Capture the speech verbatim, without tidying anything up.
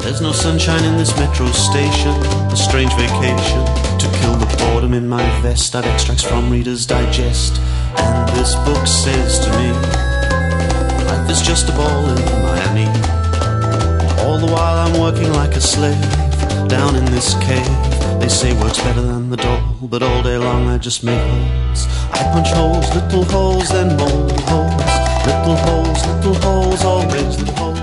There's no sunshine in this metro station, a strange vacation. To kill the boredom in my vest, I've extracts from Reader's Digest. And this book says to me, life is just a ball in Miami. All the while I'm working like a slave, down in this cave. They say work's better than the doll, but all day long I just make holes. I punch holes, little holes, then more holes. Little holes, little holes, always little holes.